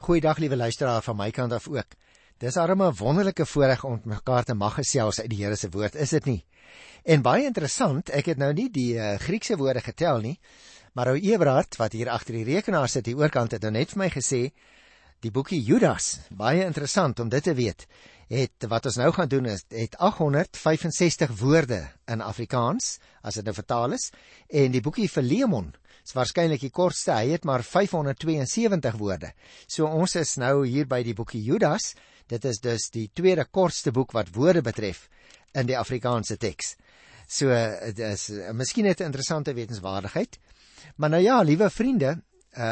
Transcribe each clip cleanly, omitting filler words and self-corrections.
Goeiedag liewe luisteraar van my kant af ook. Dis arm 'n wonderlike voorreg om mekaar te mag gesels uit die Here se woord, is dit nie? En baie interessant, ek het nou nie die Griekse woorde getel nie, maar ou Eberhard, wat hier agter die rekenaar sit, die oorkant, het nou net vir my gesê, die boekie Judas, baie interessant om dit te weet, wat ons nou gaan doen is, het 865 woorde in Afrikaans, as dit nou vertaal is, en die boekie Philemon, is waarskynlik die kortste, hy het maar 572 woorde. So ons is nou hier by die boekie Judas, dit is dus die tweede kortste boek wat woorde betref in die Afrikaanse teks. So, het is miskien net 'n interessante wetenswaardigheid. Maar nou ja, liewe vriende,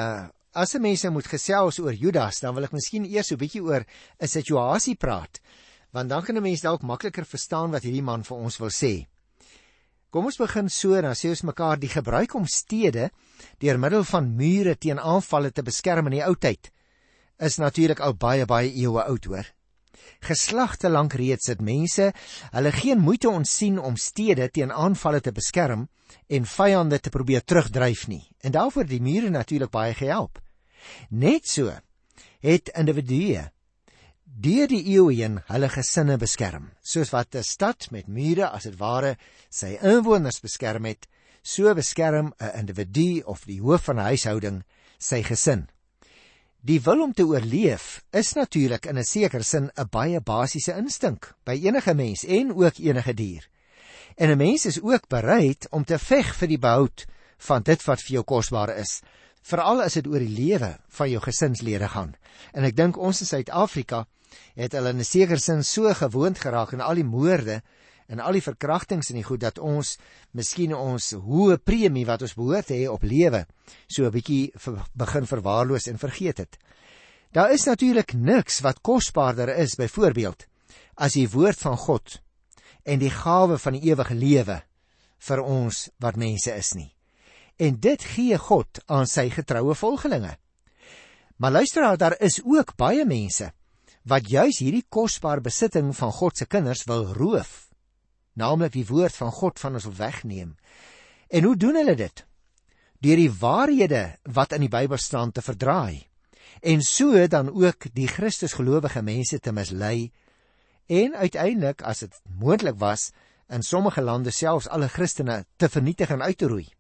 as 'n mens moet gesels oor Judas, dan wil ek miskien eers so 'n bietjie oor 'n situasie praat, want dan kan 'n mens dalk makliker verstaan wat hierdie man vir ons wil sê. Kom ons begin so, dan sê ons mekaar, die gebruik om stede deur middel van mure teen aanvalle te beskerm in die ou tyd, is natuurlik al baie eeue oud hoor. Geslagte lank reeds het mense, hulle geen moeite ontsien om stede teen aanvalle te beskerm en vyande te probeer terugdryf nie. En daarvoor die mure natuurlik baie gehelp. Net so het individue deur die eeue heen hulle gesinne beskerm, soos wat 'n stad met mure as dit ware sy inwoners beskerm het, so beskerm 'n individu of die hoof van 'n huishouding sy gesin. Die wil om te oorleef is natuurlik in 'n sekere sin 'n baie basiese instink by enige mens en ook enige dier. En 'n mens is ook bereid om te veg vir die behoud van dit wat vir jou kosbaar is, veral as dit oor die lewe van jou gesinslede gaan. En ek dink ons in Suid-Afrika het hulle in 'n sekere sin so gewoond geraak aan al die moorde en al die verkrachtings en die goed, dat ons miskien ons hoë premie wat ons behoort te hê op lewe, so 'n bietjie begin verwaarloos en vergeet het. Daar is natuurlik niks wat kosbaarder is, byvoorbeeld, as die woord van God en die gawe van die ewige lewe vir ons wat mense is nie. En dit gee God aan sy getroue volgelinge. Maar luister, daar is ook baie mense wat juis hierdie kosbare besitting van God se kinders wil roof, naamlik die woord van God van ons wil wegneem. En hoe doen hulle dit? Deur die waarhede wat in die Bybel staan te verdraai, en so dan ook die Christusgelowige mense te mislei, en uiteindelik, as dit moontlik was, in sommige lande selfs alle Christene te vernietig en uit te roei.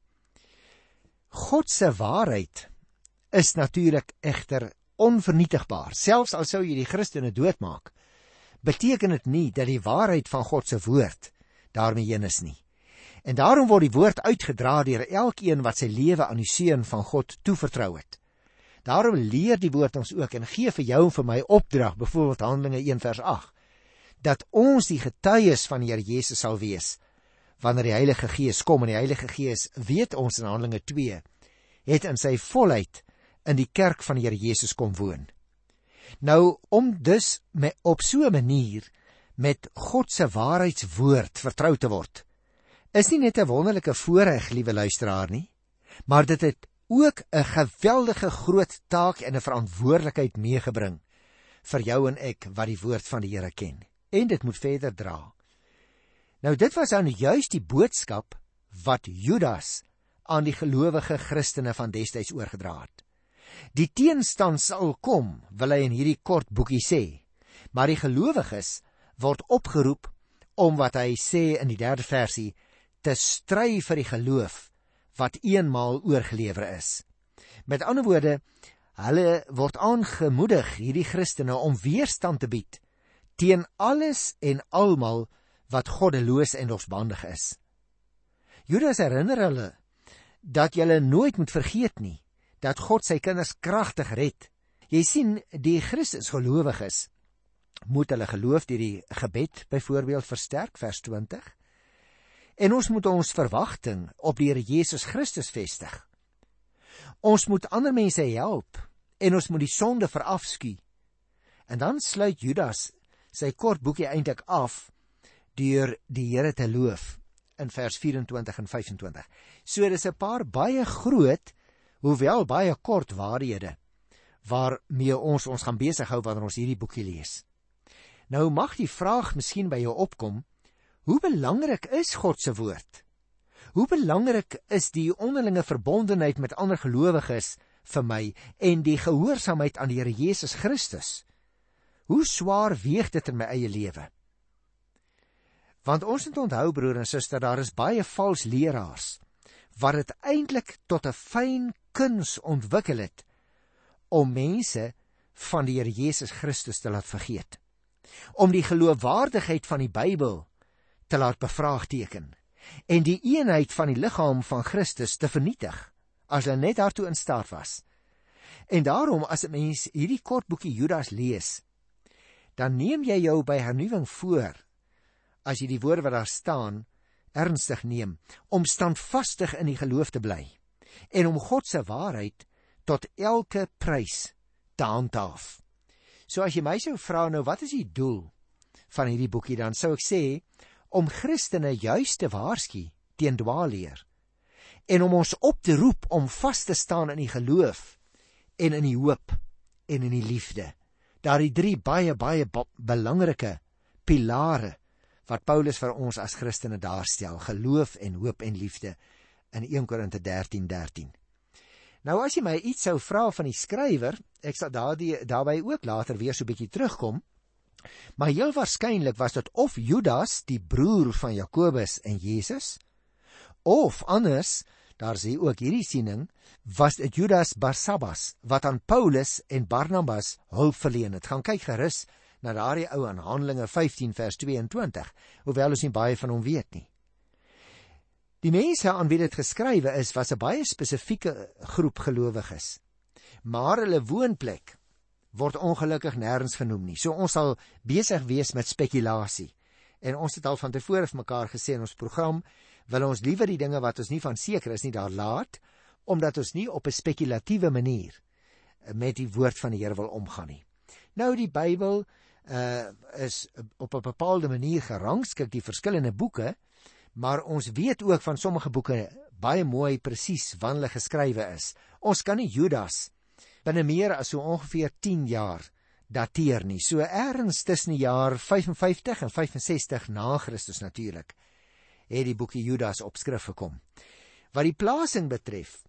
God se waarheid is natuurlik egter onvernietigbaar. Selfs al sou jy die Christene doodmaak, beteken dit nie dat die waarheid van God se woord daarmee heen is nie. En daarom word die woord uitgedra deur elkeen wat sy lewe aan die seun van God toevertrou het. Daarom leer die woord ons ook en gee vir jou en vir my opdrag, byvoorbeeld Handelinge 1 vers 8, dat ons die getuies van die Here Jesus sal wees, wanneer die Heilige Gees kom. En die Heilige Gees, weet ons in Handelinge 2, het in sy volheid in die kerk van die Here Jesus kom woon. Nou, om dus op so 'n manier met God se waarheidswoord vertrou te word, is nie net 'n wonderlike voorreg, liewe luisteraar nie, maar dit het ook 'n geweldige groot taak en 'n verantwoordelikheid meegebring vir jou en ek wat die woord van die Here ken. En dit moet verder dra. Nou, dit was dan juist die boodskap wat Judas aan die gelowige Christene van destyds oorgedra het. Die teenstand sal kom, wil hy in hierdie kort boekie sê, maar die gelowiges word opgeroep om, wat hy sê in die 3de versie, te stry vir die geloof wat eenmaal oorgelewer is. Met ander woorde, hulle word aangemoedig, hierdie Christene, om weerstand te bied teen alles en almal wat goddeloos en losbandig is. Judas herinner hulle dat julle nooit moet vergeet nie, dat God sy kinders kragtig red. Jy sien, die Christusgelowiges moet hulle geloof deur die gebed byvoorbeeld versterk, vers 20, en ons moet ons verwagting op die Here Jesus Christus vestig. Ons moet ander mense help, en ons moet die sonde verafskuw. En dan sluit Judas sy kort boekie eintlik af deur die Here te loof in vers 24 en 25. So dis 'n paar baie groot, hoewel baie kort waarhede waarmee ons gaan besig hou wanneer ons hierdie boekie lees. Nou mag die vraag miskien by jou opkom, hoe belangrik is God se woord? Hoe belangrik is die onderlinge verbondenheid met ander gelowiges vir my en die gehoorsaamheid aan die Here Jesus Christus, hoe swaar weeg dit in my eie lewe? Want ons moet onthou, broer en suster, daar is baie vals leraars, wat het eintlik tot 'n fyn kuns ontwikkel het, om mense van die Here Jesus Christus te laat vergeet, om die geloofwaardigheid van die Bybel te laat bevraagteken, en die eenheid van die liggaam van Christus te vernietig, as hulle net daartoe in staat was. En daarom, as 'n mens hierdie kort boekie Judas lees, dan neem jy jou by hernuwing voor, as jy die woorde wat daar staan, ernstig neem, om standvastig in die geloof te bly, en om God se waarheid tot elke prys te handhaaf. So as jy my sou vra, nou wat is die doel van hierdie boekie, dan sou ek sê, om Christene juist te waarsku teen dwaalleer, en om ons op te roep om vas te staan in die geloof, en in die hoop, en in die liefde. Daar die 3 baie belangrike pilare, wat Paulus vir ons as Christene daarstel, geloof en hoop en liefde, in 1 Korinte 13:13. Nou as jy my iets sou vra van die skrywer, ek sal daarby ook later weer so 'n bietjie terugkom, maar heel waarskynlik was dit of Judas, die broer van Jakobus en Jesus, of anders, daar sê ook hierdie siening, was dit Judas Barsabbas, wat aan Paulus en Barnabas hulp verleen het. Gaan kyk gerus na daardie ou aan Handelinge 15 vers 22, hoewel ons nie baie van hom weet nie. Die mense aan wie dit geskrywe is, was 'n baie spesifieke groep gelowiges, maar hulle woonplek word ongelukkig nêrens genoem nie. So ons sal besig wees met spekulasie. En ons het al van tevore vir mekaar gesê in ons program, wil ons liewer die dinge wat ons nie van seker is nie daar laat, omdat ons nie op 'n spekulatiewe manier met die woord van die Here wil omgaan nie. Nou die Bybel is op 'n bepaalde manier gerangskik, die verskillende boeke, maar ons weet ook van sommige boeke baie mooi presies wanneer hulle geskrywe is. Ons kan nie Judas binne meer as so ongeveer 10 jaar dateer nie. So ergens tussen die jaar 55 en 65 na Christus natuurlik, het die boekie Judas op skrif gekom. Wat die plasing betref,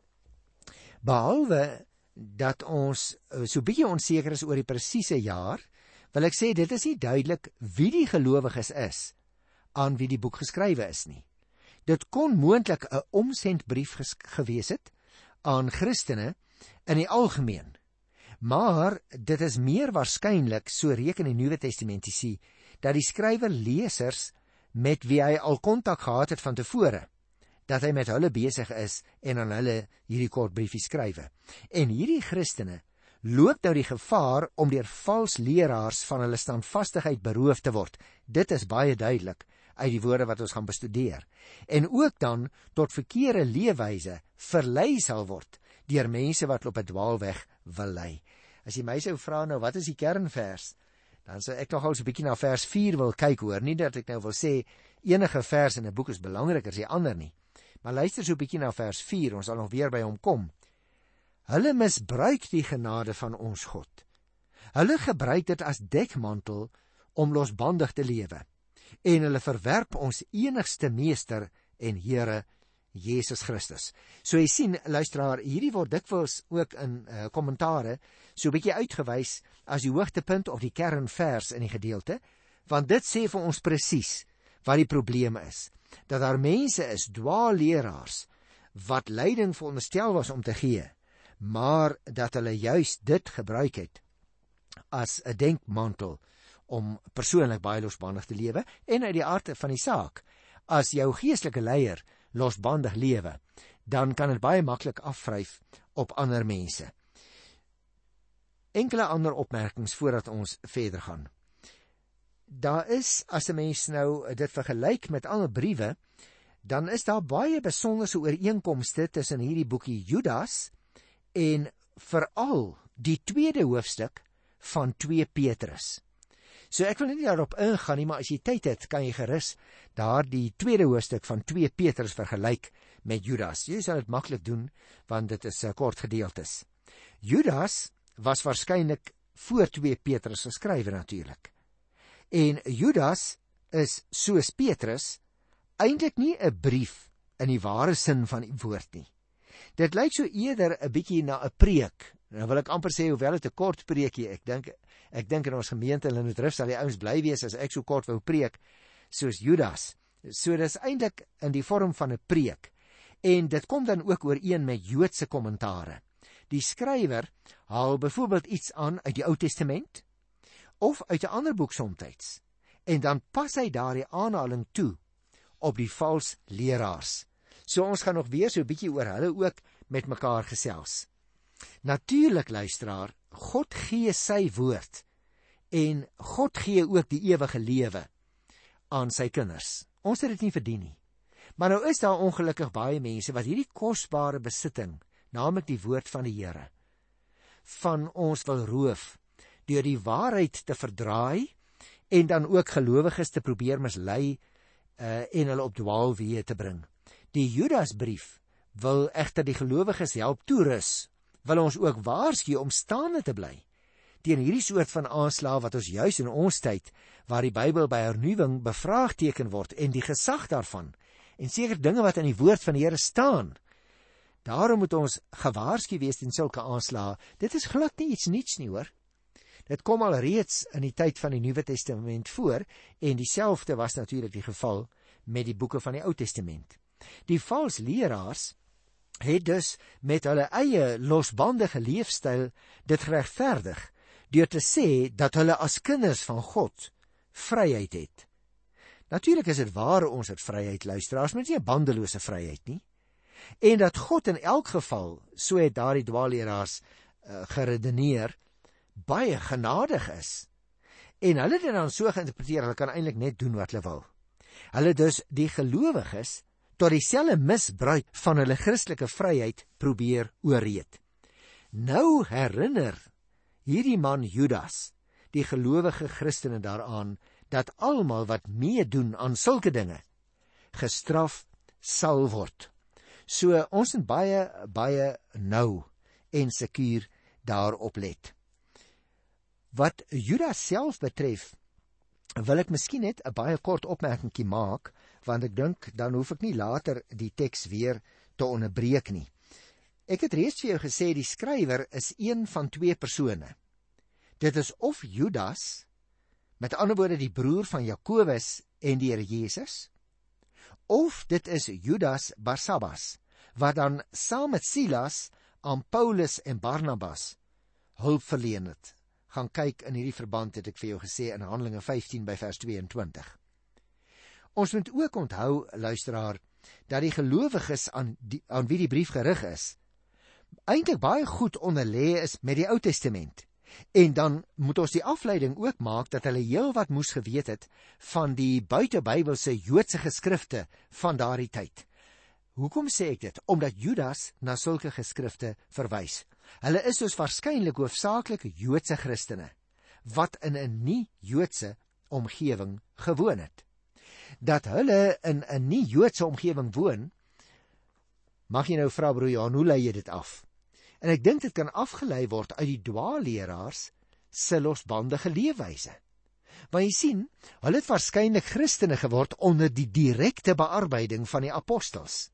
behalwe dat ons so bietjie onseker is oor die presiese jaar, wil ek sê dit is nie duidelik wie die gelowiges is aan wie die boek geskrywe is nie. Dit kon moontlik 'n omsendbrief gewees het aan Christene in die algemeen, maar dit is meer waarskynlik, so reken die Nuwe Testamentici, dat die skrywer lesers met wie hy al kontak gehad het van tevore, dat hy met hulle besig is en aan hulle hierdie kort briefie skrywe. En hierdie Christene loop nou die gevaar om deur vals leraars van hulle standvastigheid beroof te word. Dit is baie duidelik uit die woorde wat ons gaan bestudeer. En ook dan tot verkeerde leefwyse verlei sal word deur mense wat op 'n dwaalweg wil lei. As jy my sou vra nou, wat is die kernvers? Dan sou ek nogal so 'n bietjie na vers 4 wil kyk, hoor. Nie dat ek nou wil sê enige vers in 'n boek is belangriker as die ander nie. Maar luister so 'n bietjie na vers 4, ons sal nog weer by hom kom. Hulle misbruik die genade van ons God. Hulle gebruik dit as dekmantel om losbandig te lewe. En hulle verwerp ons enigste meester en Here Jesus Christus. So jy sien, luisteraar, hierdie word dikwels ook in kommentare so 'n bietjie uitgewys as die hoogtepunt of die kernvers in die gedeelte, want dit sê vir ons presies wat die probleem is. Dat daar mense is, dwaalleraars, wat leiding veronderstel was om te gee, maar dat hulle juist dit gebruik het as 'n denkmantel om persoonlik baie losbandig te lewe, en uit die aard van die saak, as jou geestelike leier losbandig lewe, dan kan dit baie maklik afvryf op ander mense. Enkele ander opmerkings voordat ons verder gaan. Daar is, as 'n mens nou dit vergelyk met ander briewe, dan is daar baie besonderse ooreenkomste tussen hierdie boekie Judas en veral die tweede hoofstuk van 2 Petrus. So ek wil nie daarop ingaan nie, maar as jy tyd het, kan jy gerus daar die tweede hoofstuk van 2 Petrus vergelyk met Judas. Jy sal dit maklik doen, want dit is kort gedeeltes. Judas was waarskynlik voor 2 Petrus geskrywe natuurlik. En Judas is, soos Petrus, eintlik nie 'n brief in die ware sin van die woord nie. Dit lyk so eerder 'n bietjie na 'n preek. Nou wil ek amper sê, hoewel dit 'n kort preekie, ek dink in ons gemeente in Lindrif sal die ouens bly wees as ek so kort wou preek soos Judas. So dis eintlik in die vorm van 'n preek. En dit kom dan ook ooreen met Joodse kommentare. Die skrywer haal byvoorbeeld iets aan uit die Ou Testament of uit 'n ander boek somtyds. En dan pas hy daardie aanhaling toe op die vals leraars. So ons gaan nog weer so 'n bietjie oor hulle ook met mekaar gesels. Natuurlik, luisteraar, God gee sy woord en God gee ook die ewige lewe aan sy kinders. Ons het dit nie verdien nie. Maar nou is daar ongelukkig baie mense wat hierdie kosbare besitting, naamlik die woord van die Here, van ons wil roof deur die waarheid te verdraai en dan ook gelowiges te probeer mislei en hulle op dwaalweë te bring. Die Judasbrief wil egter die gelowiges help toerus, wil ons ook waarsku om staande te bly teen hierdie soort van aanslae wat ons juis in ons tyd, waar die Bybel by hernuwing bevraagteken word en die gesag daarvan, en seker dinge wat in die woord van die Here staan. Daarom moet ons gewaarsku wees teen sulke aanslae. Dit is glad nie iets niets nie, hoor. Dit kom al reeds in die tyd van die Nuwe Testament voor, en dieselfde was natuurlik die geval met die boeke van die Ou Testament. Die vals leraars het dus met hulle eie losbandige leefstyl dit geregverdig deur te sê dat hulle as kinders van God vryheid het. Natuurlik is dit waar ons het vryheid, luisteraars, maar dit is nie 'n bandelose vryheid nie. En dat God in elk geval, so het daardie dwaalleraars geredeneer, baie genadig is. En hulle het dit dan so geïnterpreteer, hulle kan eintlik net doen wat hulle wil. Hulle dus die gelowiges tot dieselfde misbruik van hulle Christelike vryheid probeer oorreed. Nou herinner hierdie man Judas die gelowige Christene daaraan dat almal wat meedoen aan sulke dinge gestraf sal word. So ons moet baie nou en sekuur daarop let. Wat Judas self betref, wil ek miskien net 'n baie kort opmerkingie maak, want ek dink dan hoef ek nie later die teks weer te onderbreek nie. Ek het reeds vir jou gesê die skrywer is een van twee persone. Dit is of Judas, met ander woorde die broer van Jakobus en die Here Jesus, of dit is Judas Barsabbas, wat dan saam met Silas aan Paulus en Barnabas hulp verleen het. Gaan kyk in hierdie verband, het ek vir jou gesê in Handelinge 15 by vers 22. Ons moet ook onthou, luisteraar, dat die gelowiges aan wie die brief gerig is, eintlik baie goed onderlê is met die Ou Testament. En dan moet ons die afleiding ook maak dat hulle heel wat moes geweet het van die buitebybelse Joodse geskrifte van daardie tyd. Hoekom sê ek dit? Omdat Judas na sulke geskrifte verwys. Hulle is dus waarskynlik hoofsaaklik Joodse Christene, wat in 'n nie-Joodse omgewing gewoon het. Dat hulle in 'n nie-Joodse omgewing woon, mag jy nou vra, broer Johan, hoe lei jy dit af? En ek dink dit kan afgelei word uit die dwaalleraars se losbandige leefwyse. Want jy sien, hulle het waarskynlik Christene geword onder die direkte bearbeiding van die apostels.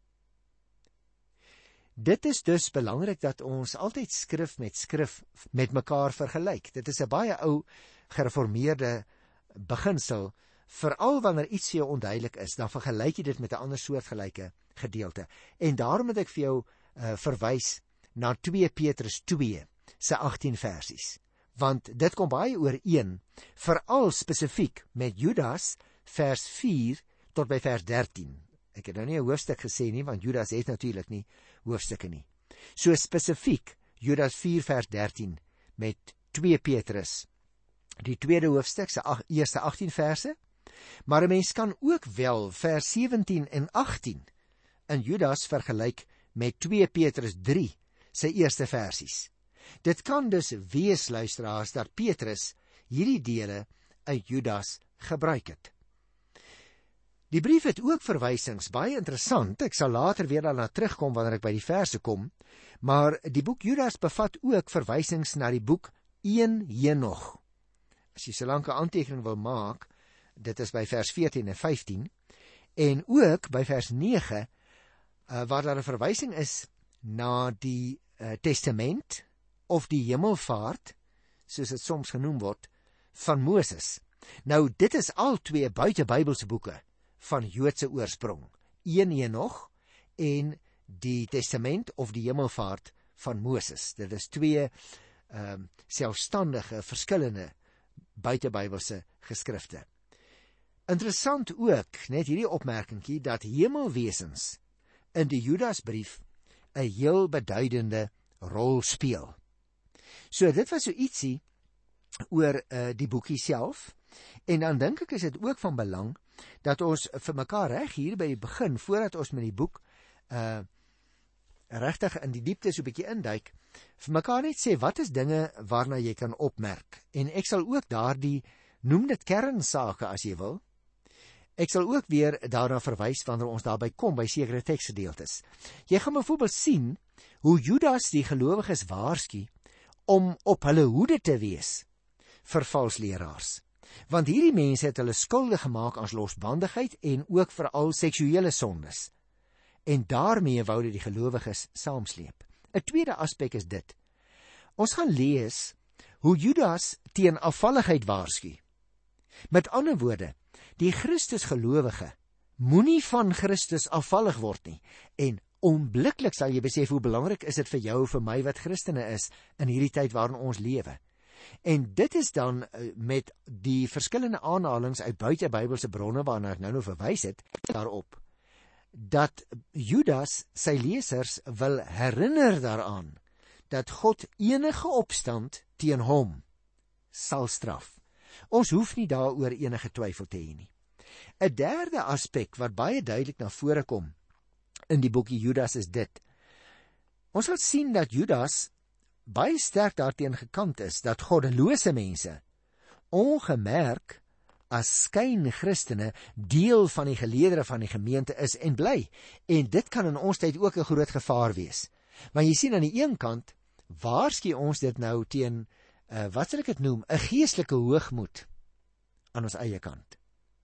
Dit is dus belangrik dat ons altyd skrif met mekaar vergelyk. Dit is 'n baie ou gereformeerde beginsel. Veral wanneer iets vir jou onduidelik is, dan vergelyk jy dit met 'n ander soortgelyke gedeelte. En daarom het ek vir jou verwys na 2 Petrus 2 se 18 versies. Want dit kom baie ooreen, veral spesifiek met Judas vers 4 tot by vers 13. Ek het nou nie 'n hoofstuk gesê nie, want Judas het natuurlik nie hoofstukke nie. So spesifiek Judas 4 vers 13 met 2 Petrus, die tweede hoofstuk se eerste 18 verse, maar 'n mens kan ook wel vers 17 en 18 in Judas vergelyk met 2 Petrus 3 se eerste versies. Dit kan dus wees, luisteraars, dat Petrus hierdie dele uit Judas gebruik het. Die brief het ook verwysings, baie interessant, ek sal later weer daarna terugkom wanneer ek by die verse kom, maar die boek Judas bevat ook verwysings na die boek 1 Henog. As jy solank 'n aantekening wil maak, dit is by vers 14 en 15, en ook by vers 9, waar daar 'n verwysing is na die testament of die hemelvaart, soos dit soms genoem word, van Moses. Nou, dit is al twee buitebybelse boeke van Joodse oorsprong. Een Henog en die testament of die hemelvaart van Moses. Dit is twee selfstandige, verskillende buitebybelse geskrifte. Interessant ook, net hierdie opmerkingie, dat hemelwesens in die Judasbrief 'n heel beduidende rol speel. So dit was so ietsie oor die boekie self, en dan dink ek is dit ook van belang dat ons vir mekaar reg hier by die begin, voordat ons met die boek regtig in die diepte so 'n bietjie induik, vir mekaar net sê, wat is dinge waarna jy kan opmerk? En ek sal ook daardie, noem dit kernsake as jy wil, ek sal ook weer daarna verwys wanneer ons daarby kom by sekere teksgedeeltes. Jy gaan byvoorbeeld sien hoe Judas die gelowiges waarsku om op hulle hoede te wees vir valsleraars. Want hierdie mense het hulle skuldig gemaak aan losbandigheid en ook veral seksuele sondes. En daarmee wou dit die gelowiges saamsleep. 'n Tweede aspek is dit. Ons gaan lees hoe Judas teen afvalligheid waarsku. Met ander woorde, die Christusgelowige moenie van Christus afvallig word nie. En onmiddellik sal jy besef hoe belangrik is dit vir jou en vir my wat Christene is in hierdie tyd waarin ons lewe. En dit is dan met die verskillende aanhalings uit buitebybelse bronne waarna ek nou verwys het, daarop dat Judas sy lesers wil herinner daaraan dat God enige opstand teen hom sal straf. Ons hoef nie daaroor enige twyfel te hê nie. 'n Derde aspek wat baie duidelik na vore kom in die boekie Judas is dit. Ons sal sien dat Judas baie sterk daarteen gekant is dat goddelose mense ongemerk as skyn-Christene deel van die geleedere van die gemeente is en bly. En dit kan in ons tyd ook 'n groot gevaar wees. Want jy sien aan die een kant waarsku ons dit nou teen wat sal ek dit noem, 'n geestelike hoogmoed aan ons eie kant.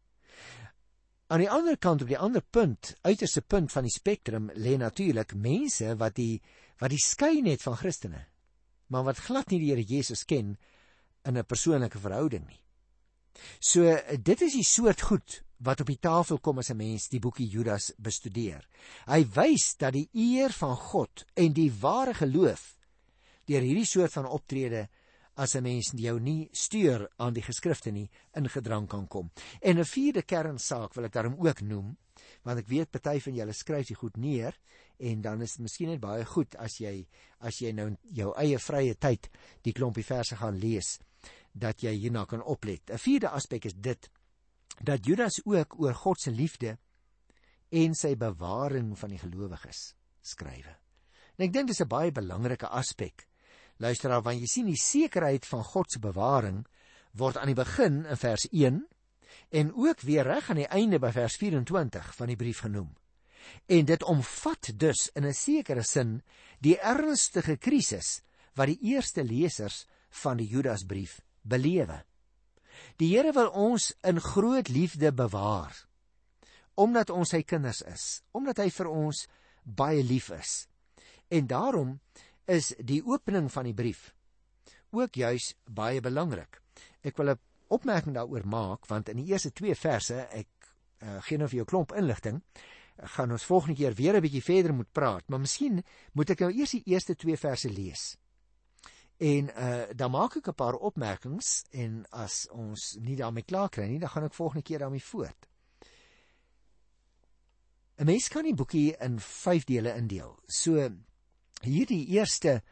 Aan die ander kant, op die ander punt, uiterste punt van die spektrum, lê natuurlik mense wat die skyn het van Christene, maar wat glad nie die Here Jesus ken in 'n persoonlike verhouding nie. So, dit is die soort goed wat op die tafel kom as 'n mens die boekie Judas bestudeer. Hy wys dat die eer van God en die ware geloof deur hierdie soort van optrede, as 'n mens jou nie stuur aan die geskrifte nie, in gedrang kan kom. En 'n vierde kernsaak wil ek daarom ook noem, want ek weet party van julle skryf die goed neer, en dan is dit miskien net baie goed as jy nou jou eie vrye tyd die klompie verse gaan lees, dat jy hierna kan oplet. 'n Vierde aspek is dit, dat Judas ook oor God se liefde en sy bewaring van die gelowiges skrywe. En ek dink dis 'n baie belangrike aspek. Luisteraar, want jy sien die sekerheid van God se bewaring word aan die begin in vers 1 en ook weer reg aan die einde by vers 24 van die brief genoem. En dit omvat dus in 'n sekere sin die ernstige krisis wat die eerste lesers van die Judasbrief belewe. Die Here wil ons in groot liefde bewaar, omdat ons sy kinders is, omdat hy vir ons baie lief is. En daarom is die opening van die brief ook juis baie belangrik. Ek wil 'n opmerking daaroor maak, want in die eerste 2 verse, ek gee nou vir jou klomp inligting, gaan ons volgende keer weer 'n bietjie verder moet praat, maar miskien moet ek nou eers die eerste 2 verse lees. En dan maak ek 'n paar opmerkings, en as ons nie daarmee klaar kry nie, dan gaan ek volgende keer daarmee voort. 'n Mens kan die boekie in 5 dele indeel. So hierdie eerste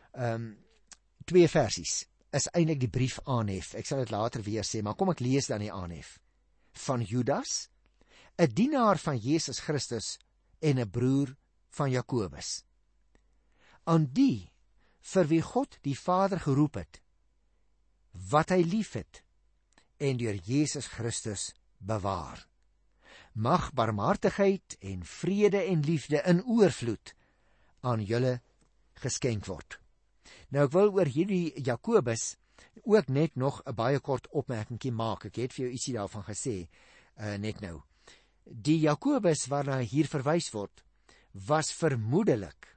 2 versies is eintlik die brief aanhef. Ek sal dit later weer sê, maar kom ek lees dan die aanhef. Van Judas, 'n dienaar van Jesus Christus en 'n broer van Jakobus. Aan die vir wie God die Vader geroep het, wat hy liefhet en deur Jesus Christus bewaar. Mag barmhartigheid en vrede en liefde in oorvloed aan julle geskenk word. Nou ek wil oor hierdie Jakobus ook net nog 'n baie kort opmerkingie maak. Ek het vir jou ietsie daarvan gesê net nou. Die Jakobus waarna hier verwys word, was vermoedelik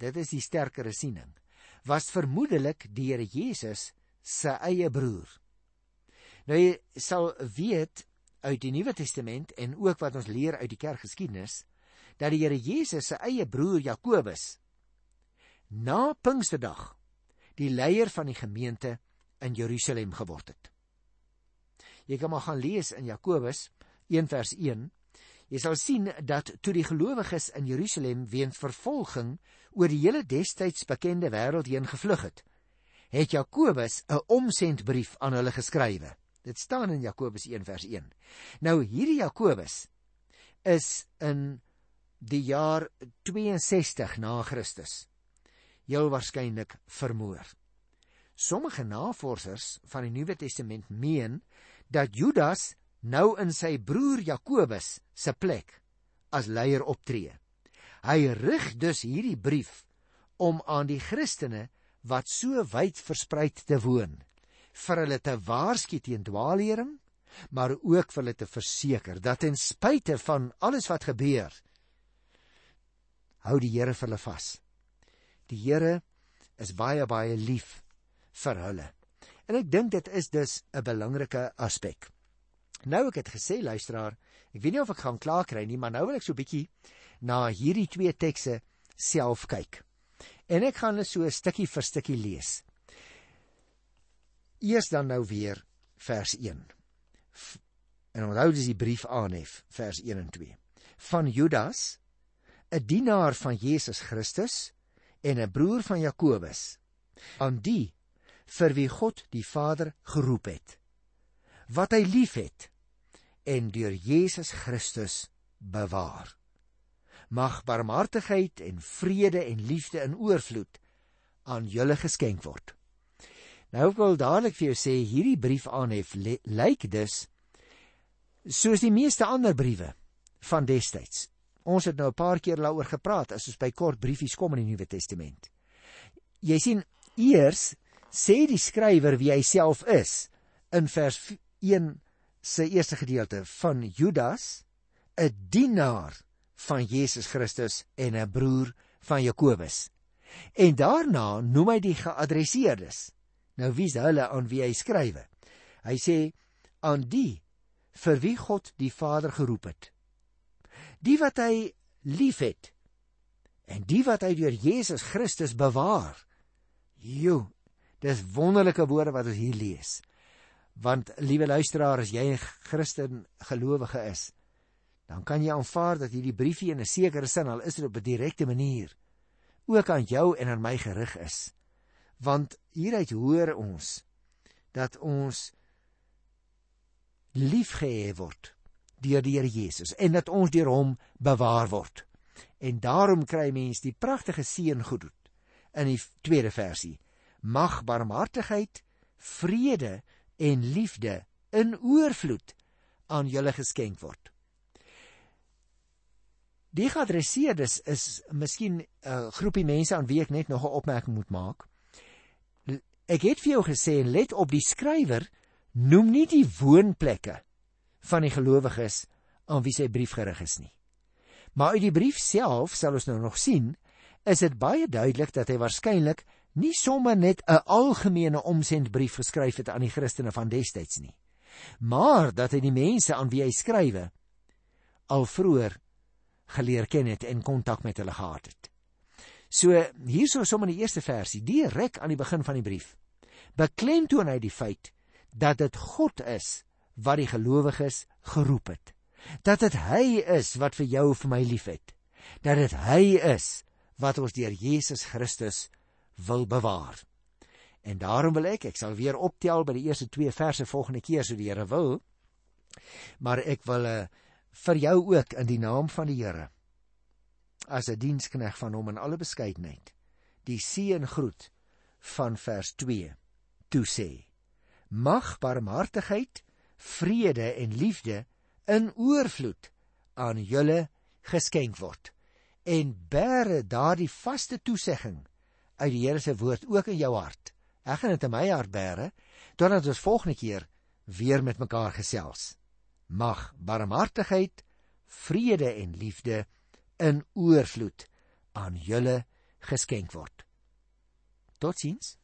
dit is die sterkere siening, was vermoedelik die Here Jesus sy eie broer. Nou jy sal weet uit die Nuwe Testament en ook wat ons leer uit die kerkgeskiedenis, dat die Here Jesus sy eie broer Jakobus na Pinksterdag die leier van die gemeente in Jerusalem geword het. Jy kan maar gaan lees in Jakobus 1 vers 1, jy sal sien dat toe die gelowiges in Jerusalem weens vervolging oor die hele destyds bekende wêreld heen gevlug het Jakobus 'n omsendbrief aan hulle geskrywe. Dit staan in Jakobus 1 vers 1. Nou hierdie Jakobus is in die jaar 62 na Christus heel waarskynlik vermoor. Sommige navorsers van die Nuwe Testament meen dat Judas nou in sy broer Jakobus se plek as leier optree. Hy rig dus hierdie brief om aan die Christene wat so wyd verspreid te woon, vir hulle te waarsku teen dwaallering, maar ook vir hulle te verseker dat ten spyte van alles wat gebeur, hou die Here vir hulle vas. Die Here is baie, baie lief vir hulle. En ek dink dit is dus 'n belangrike aspek. Nou ek het gesê, luisteraar, ek weet nie of ek gaan klaar kry nie, maar nou wil ek so 'n bietjie na hierdie twee tekste self kyk. En ek gaan hulle so stukkie vir stukkie lees. Eers dan nou weer vers 1. En onthou dis die brief aanhef, vers 1 en 2. Van Judas, 'n dienaar van Jesus Christus en 'n broer van Jakobus, aan die vir wie God die Vader geroep het, wat hy lief het en deur Jesus Christus bewaar. Mag barmhartigheid en vrede en liefde in oorvloed aan julle geskenk word. Nou ek wil dadelik vir jou sê, hierdie brief aanhef lyk dus soos die meeste ander briewe van destyds. Ons het nou 'n paar keer daaroor gepraat as ons by kort briefies kom in die Nuwe Testament. Jy sien, eers sê die skrywer wie hy self is in vers 1 se eerste gedeelte, van Judas, 'n dienaar van Jesus Christus en 'n broer van Jakobus. En daarna noem hy die geadresseerdes. Nou wie is hulle aan wie hy skrywe? Hy sê aan die vir wie God die Vader geroep het, die wat hy lief het en die wat hy deur Jesus Christus bewaar. Dis wonderlike woorde wat ons hier lees. Want, liewe luisteraar, as jy 'n Christen gelowige is, dan kan jy aanvaar dat hierdie briefie in 'n sekere sin, al is dit op 'n direkte manier, ook aan jou en aan my gerig is. Want hieruit hoor ons dat ons liefgehê word deur die Here Jesus en dat ons deur hom bewaar word. En daarom kry mens die pragtige seëngoed in die tweede versie. Mag barmhartigheid, vrede en liefde in oorvloed aan julle geskenk word. Die geadresseerdes is miskien 'n groepie mense aan wie ek net nog 'n opmerking moet maak. Ek het vir jou gesê, en let op, die skrywer noem nie die woonplekke van die gelowiges aan wie sy brief gerig is nie. Maar uit die brief self, sal ons nou nog sien, is dit baie duidelik dat hy waarskynlik nie sommer net 'n algemene omsendbrief geskryf het aan die Christene van destyds nie, maar dat hy die mense aan wie hy skrywe al vroeër geleer ken het en kontak met hulle gehad het. So, hierso sommer in die eerste versie, direk aan die begin van die brief, beklemtoon hy die feit dat dit God is wat die gelowiges geroep het, dat dit hy is wat vir jou en vir my lief het, dat dit hy is wat ons deur Jesus Christus wil bewaar. En daarom wil ek sal weer optel by die eerste 2 verse volgende keer, so die Here wil, maar ek wil vir jou ook in die naam van die Here, as 'n diensknegt van hom in alle beskeidenheid, die seëngroet van vers 2 toesê. Mag barmhartigheid, vrede en liefde in oorvloed aan julle geskenk word. En bære daardie vaste toesegging uit die Here se woord ook in jou hart. Ek gaan dit in my hart bære, totdat ons volgende keer weer met mekaar gesels. Mag barmhartigheid, vrede en liefde in oorvloed aan julle geskenk word. Totsiens.